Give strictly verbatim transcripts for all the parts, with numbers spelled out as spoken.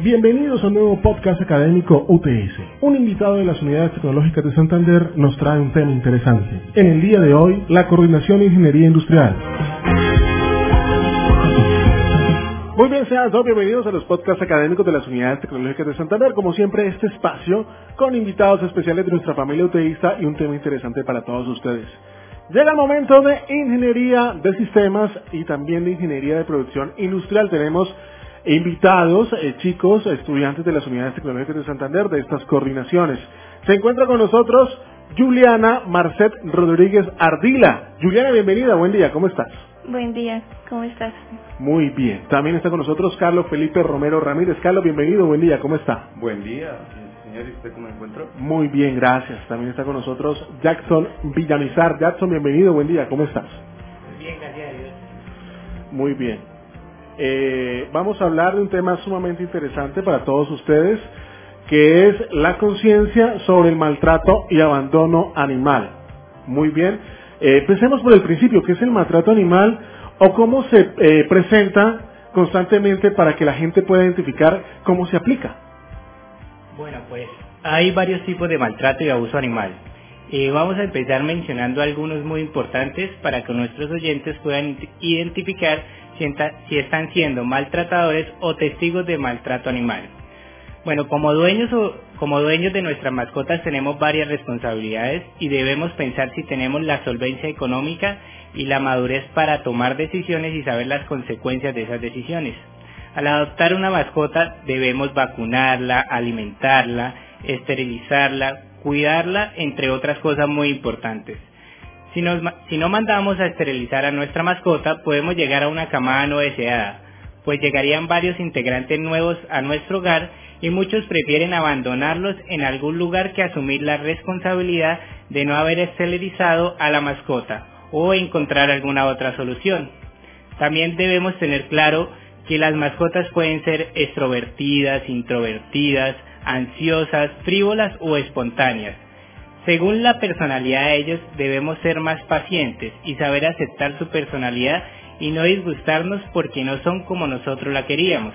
Bienvenidos a un nuevo podcast académico U T S. Un invitado de las Unidades Tecnológicas de Santander nos trae un tema interesante. En el día de hoy, la coordinación de ingeniería industrial. Muy bien, sean todos bienvenidos a los podcasts académicos de las Unidades Tecnológicas de Santander. Como siempre, este espacio con invitados especiales de nuestra familia UTEísta y un tema interesante para todos ustedes. Llega el momento de ingeniería de sistemas y también de ingeniería de producción industrial. Tenemos invitados, eh, chicos, estudiantes de las Unidades Tecnológicas de Santander de estas coordinaciones. Se encuentra con nosotros Juliana Marcet Rodríguez Ardila. Juliana, bienvenida, buen día, ¿cómo estás? Buen día, ¿cómo estás? Muy bien. También está con nosotros Carlos Felipe Romero Ramírez. Carlos, bienvenido, buen día, ¿cómo está? Buen día, señor, ¿y usted cómo se encuentra? Muy bien, gracias. También está con nosotros Jackson Villamizar. Jackson, bienvenido, buen día, ¿cómo estás? Bien, gracias a Dios. Muy bien. Eh, vamos a hablar de un tema sumamente interesante para todos ustedes, que es la conciencia sobre el maltrato y abandono animal. Muy bien. Eh, empecemos por el principio, ¿qué es el maltrato animal o cómo se eh, presenta constantemente para que la gente pueda identificar cómo se aplica? Bueno, pues hay varios tipos de maltrato y abuso animal. Eh, vamos a empezar mencionando algunos muy importantes para que nuestros oyentes puedan identificar si, enta, si están siendo maltratadores o testigos de maltrato animal. Bueno, como dueños o como dueños de nuestras mascotas tenemos varias responsabilidades y debemos pensar si tenemos la solvencia económica y la madurez para tomar decisiones y saber las consecuencias de esas decisiones. Al adoptar una mascota debemos vacunarla, alimentarla, esterilizarla, cuidarla, entre otras cosas muy importantes. Si, nos, si no mandamos a esterilizar a nuestra mascota, podemos llegar a una camada no deseada, pues llegarían varios integrantes nuevos a nuestro hogar y muchos prefieren abandonarlos en algún lugar que asumir la responsabilidad de no haber esterilizado a la mascota o encontrar alguna otra solución. También debemos tener claro que las mascotas pueden ser extrovertidas, introvertidas, ansiosas, frívolas o espontáneas. Según la personalidad de ellos, debemos ser más pacientes y saber aceptar su personalidad y no disgustarnos porque no son como nosotros la queríamos.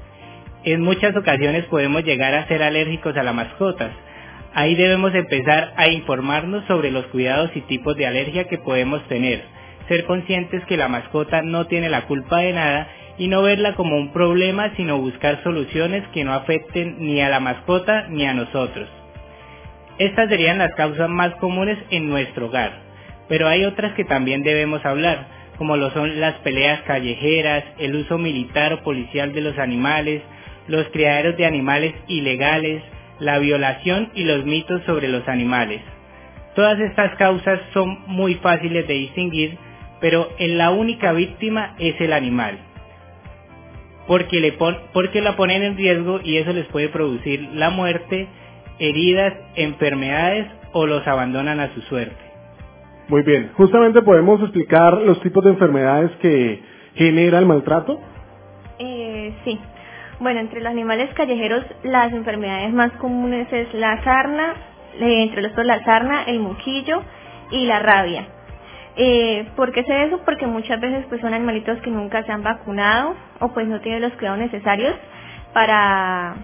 En muchas ocasiones podemos llegar a ser alérgicos a las mascotas. Ahí debemos empezar a informarnos sobre los cuidados y tipos de alergia que podemos tener, ser conscientes que la mascota no tiene la culpa de nada y no verla como un problema, sino buscar soluciones que no afecten ni a la mascota ni a nosotros. Estas serían las causas más comunes en nuestro hogar, pero hay otras que también debemos hablar, como lo son las peleas callejeras, el uso militar o policial de los animales, los criaderos de animales ilegales, la violación y los mitos sobre los animales. Todas estas causas son muy fáciles de distinguir, pero en la única víctima es el animal, porque, le pon, porque la ponen en riesgo y eso les puede producir la muerte, heridas, enfermedades o los abandonan a su suerte. Muy bien, justamente podemos explicar los tipos de enfermedades que genera el maltrato. Eh, sí. Bueno, entre los animales callejeros las enfermedades más comunes es la sarna, eh, entre los dos la sarna, el moquillo y la rabia. Eh, ¿Por qué sé eso? Porque muchas veces pues son animalitos que nunca se han vacunado o pues no tienen los cuidados necesarios para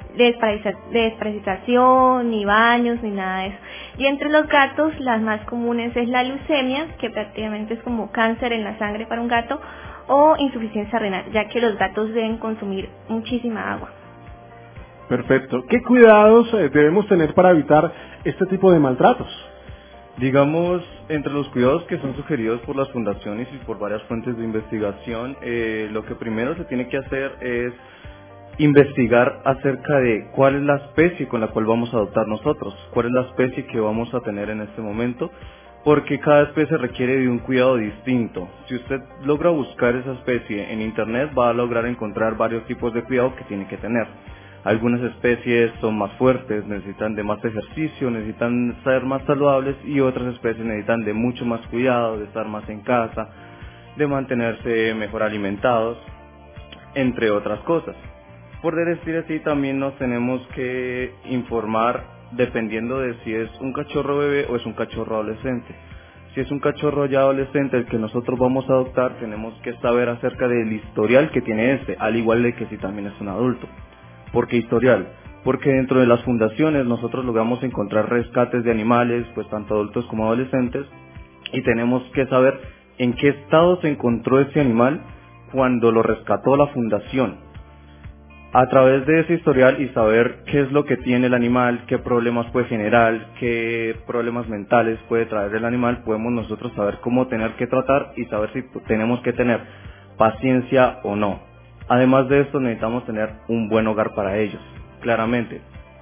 desparasitación, ni baños, ni nada de eso. Y entre los gatos las más comunes es la leucemia, que prácticamente es como cáncer en la sangre para un gato, o insuficiencia renal, ya que los gatos deben consumir muchísima agua. Perfecto. ¿Qué cuidados eh, debemos tener para evitar este tipo de maltratos? Digamos, entre los cuidados que son sugeridos por las fundaciones y por varias fuentes de investigación, eh, lo que primero se tiene que hacer es investigar acerca de cuál es la especie con la cual vamos a adoptar nosotros, cuál es la especie que vamos a tener en este momento, porque cada especie requiere de un cuidado distinto. Si usted logra buscar esa especie en internet, va a lograr encontrar varios tipos de cuidado que tiene que tener. Algunas especies son más fuertes, necesitan de más ejercicio, necesitan ser más saludables, y otras especies necesitan de mucho más cuidado, de estar más en casa, de mantenerse mejor alimentados, entre otras cosas. Por decir así, también nos tenemos que informar dependiendo de si es un cachorro bebé o es un cachorro adolescente. Si es un cachorro ya adolescente el que nosotros vamos a adoptar, tenemos que saber acerca del historial que tiene este, al igual de que si también es un adulto. ¿Por qué historial? Porque dentro de las fundaciones nosotros logramos encontrar rescates de animales, pues tanto adultos como adolescentes, y tenemos que saber en qué estado se encontró ese animal cuando lo rescató la fundación. A través de ese historial y saber qué es lo que tiene el animal, qué problemas puede generar, qué problemas mentales puede traer el animal, podemos nosotros saber cómo tener que tratar y saber si tenemos que tener paciencia o no. Además de esto, necesitamos tener un buen hogar para ellos. Claramente,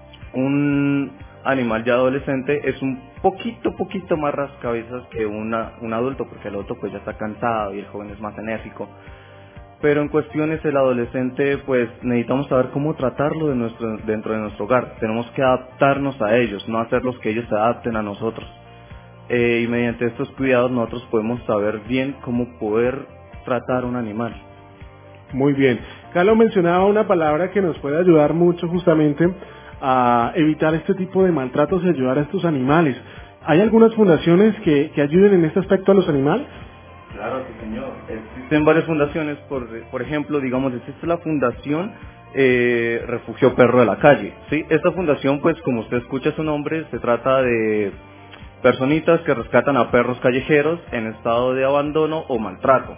un animal ya adolescente es un poquito, poquito más rascabezas que una, un adulto, porque el adulto pues ya está cansado y el joven es más enérgico. Pero en cuestiones el adolescente, pues necesitamos saber cómo tratarlo de nuestro, dentro de nuestro hogar. Tenemos que adaptarnos a ellos, no hacerlos que ellos se adapten a nosotros. Eh, y mediante estos cuidados nosotros podemos saber bien cómo poder tratar un animal. Muy bien. Carlos mencionaba una palabra que nos puede ayudar mucho justamente a evitar este tipo de maltratos y ayudar a estos animales. ¿Hay algunas fundaciones que, que ayuden en este aspecto a los animales? Claro, sí, señor. Existen varias fundaciones, por, por ejemplo, digamos, existe la fundación eh, Refugio Perro de la Calle, ¿sí? Esta fundación, pues, como usted escucha su nombre, se trata de personitas que rescatan a perros callejeros en estado de abandono o maltrato.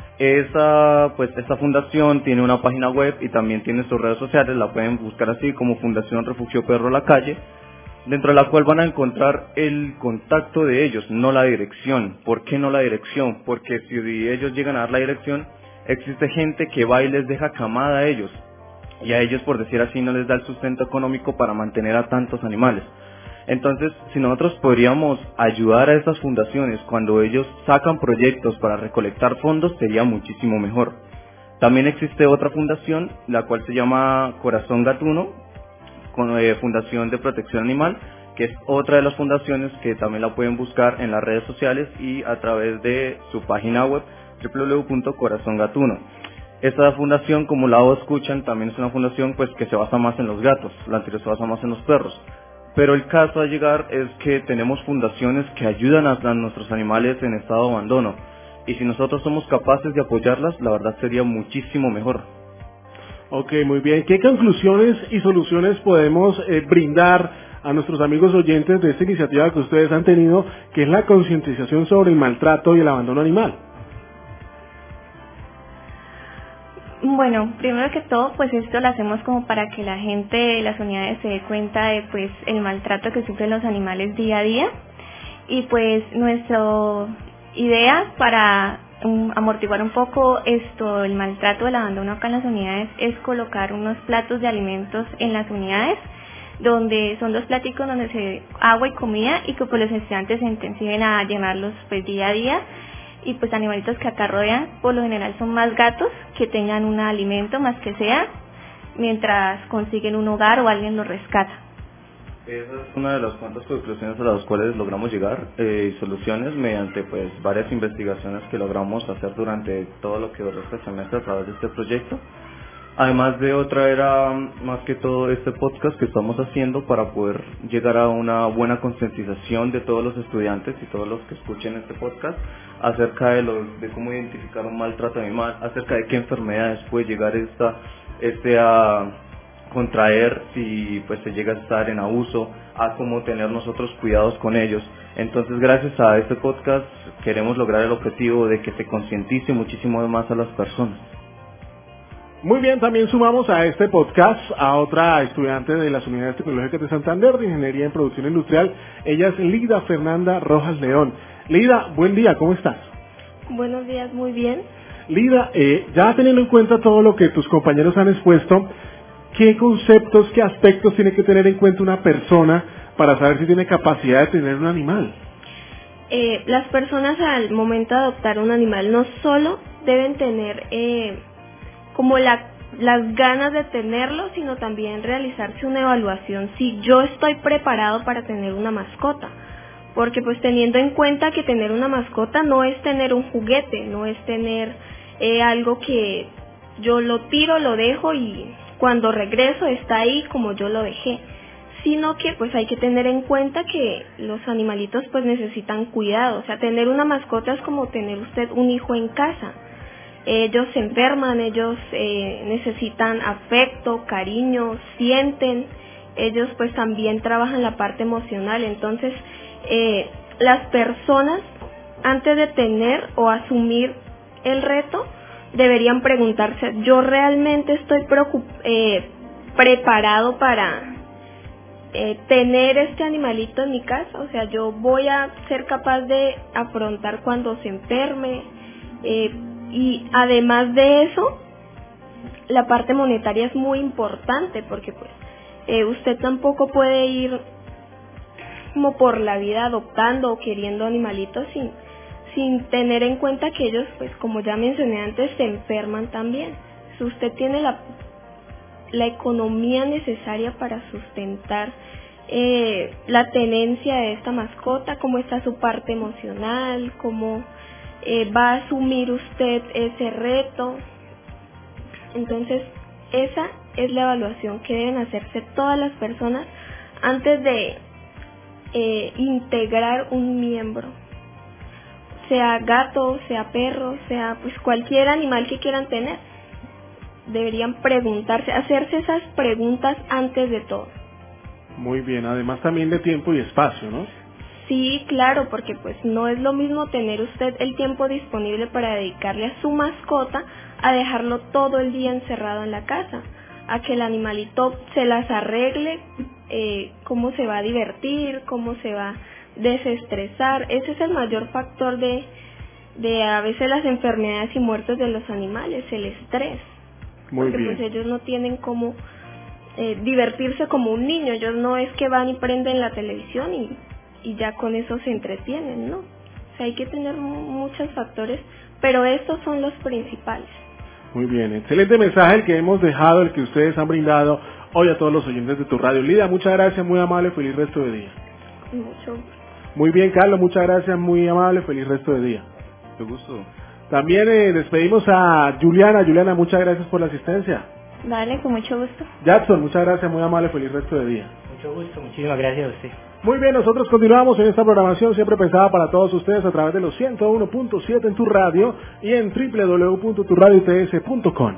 Esa, pues, esta fundación tiene una página web y también tiene sus redes sociales, la pueden buscar así como Fundación Refugio Perro de la Calle, dentro de la cual van a encontrar el contacto de ellos, no la dirección. ¿Por qué no la dirección? Porque si ellos llegan a dar la dirección, existe gente que va y les deja camada a ellos, y a ellos, por decir así, no les da el sustento económico para mantener a tantos animales. Entonces, si nosotros podríamos ayudar a estas fundaciones cuando ellos sacan proyectos para recolectar fondos, sería muchísimo mejor. También existe otra fundación, la cual se llama Corazón Gatuno, con eh, Fundación de Protección Animal, que es otra de las fundaciones que también la pueden buscar en las redes sociales y a través de su página web doble u doble u doble u punto corazón gatuno. Esta fundación, como la escuchan, también es una fundación pues que se basa más en los gatos, la anterior se basa más en los perros. Pero el caso a llegar es que tenemos fundaciones que ayudan a, a nuestros animales en estado de abandono, y si nosotros somos capaces de apoyarlas, la verdad sería muchísimo mejor. Ok, muy bien. ¿Qué conclusiones y soluciones podemos eh, brindar a nuestros amigos oyentes de esta iniciativa que ustedes han tenido, que es la concientización sobre el maltrato y el abandono animal? Bueno, primero que todo, pues esto lo hacemos como para que la gente de las unidades se dé cuenta de pues el maltrato que sufren los animales día a día, y pues nuestra idea para um, amortiguar un poco esto, el maltrato del abandono acá en las unidades, es colocar unos platos de alimentos en las unidades, donde son dos platicos donde se agua y comida, y que pues los estudiantes se intensiven a llenarlos pues día a día. Y pues animalitos que acá rodean, por lo general son más gatos que tengan un alimento más que sea, mientras consiguen un hogar o alguien los rescata. Esa es una de las cuantas conclusiones a las cuales logramos llegar eh, y soluciones mediante pues varias investigaciones que logramos hacer durante todo lo que duró este semestre a través de este proyecto. Además de otra era más que todo este podcast que estamos haciendo para poder llegar a una buena concientización de todos los estudiantes y todos los que escuchen este podcast acerca de, los, de cómo identificar un maltrato animal, acerca de qué enfermedades puede llegar esta, este a contraer si pues se llega a estar en abuso, a cómo tener nosotros cuidados con ellos. Entonces, gracias a este podcast queremos lograr el objetivo de que se concientice muchísimo más a las personas. Muy bien, también sumamos a este podcast a otra estudiante de las Unidades Tecnológicas de Santander de Ingeniería en Producción Industrial. Ella es Lida Fernanda Rojas León. Lida, buen día, ¿cómo estás? Buenos días, muy bien. Lida, eh, ya teniendo en cuenta todo lo que tus compañeros han expuesto, ¿qué conceptos, qué aspectos tiene que tener en cuenta una persona para saber si tiene capacidad de tener un animal? Eh, las personas al momento de adoptar un animal no solo deben tener eh, como la, las ganas de tenerlo, sino también realizarse una evaluación si yo estoy preparado para tener una mascota. Porque pues teniendo en cuenta que tener una mascota no es tener un juguete, no es tener eh, algo que yo lo tiro, lo dejo y cuando regreso está ahí como yo lo dejé, sino que pues hay que tener en cuenta que los animalitos pues necesitan cuidado. O sea, tener una mascota es como tener usted un hijo en casa. Ellos se enferman, ellos eh, necesitan afecto, cariño, sienten, ellos pues también trabajan la parte emocional. Entonces, eh, las personas antes de tener o asumir el reto deberían preguntarse, ¿yo realmente estoy preocup- eh, preparado para eh, tener este animalito en mi casa? O sea, ¿yo voy a ser capaz de afrontar cuando se enferme? Eh, y además de eso, la parte monetaria es muy importante, porque pues eh, usted tampoco puede ir como por la vida adoptando o queriendo animalitos sin sin tener en cuenta que ellos, pues como ya mencioné antes, se enferman también. Si usted tiene la, la economía necesaria para sustentar eh, la tenencia de esta mascota, cómo está su parte emocional, cómo eh, va a asumir usted ese reto. Entonces, esa es la evaluación que deben hacerse todas las personas antes de eh, integrar un miembro, sea gato, sea perro, sea pues cualquier animal que quieran tener. Deberían preguntarse, hacerse esas preguntas antes de todo. Muy bien, además también de tiempo y espacio, ¿no? Sí, claro, porque pues no es lo mismo tener usted el tiempo disponible para dedicarle a su mascota a dejarlo todo el día encerrado en la casa, a que el animalito se las arregle, eh, cómo se va a divertir, cómo se va desestresar. Ese es el mayor factor de, de a veces las enfermedades y muertes de los animales, el estrés. Muy porque bien. Pues ellos no tienen cómo eh, divertirse como un niño. Ellos no es que van y prenden la televisión y, y ya con eso se entretienen, ¿no? O sea, hay que tener muchos factores, pero estos son los principales. Muy bien, excelente mensaje el que hemos dejado, el que ustedes han brindado hoy a todos los oyentes de tu radio. Lidia, muchas gracias, muy amable, feliz resto de día. Mucho. Muy bien, Carlos, muchas gracias, muy amable, feliz resto de día. Qué gusto. También eh, despedimos a Juliana. Juliana, muchas gracias por la asistencia. Vale, con mucho gusto. Jackson, muchas gracias, muy amable, feliz resto de día. Mucho gusto, muchísimas gracias a usted. Muy bien, nosotros continuamos en esta programación siempre pensada para todos ustedes a través de los ciento uno punto siete en tu radio y en doble u doble u doble u punto tu radio t s punto com.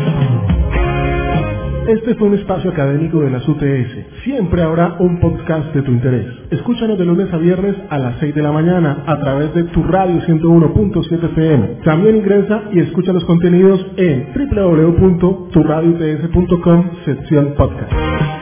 Este fue un espacio académico de las U T S. Siempre habrá un podcast de tu interés. Escúchanos de lunes a viernes a las seis de la mañana a través de tu radio ciento uno punto siete F M. También ingresa y escucha los contenidos en doble u doble u doble u punto tu radio t s punto com sección podcast.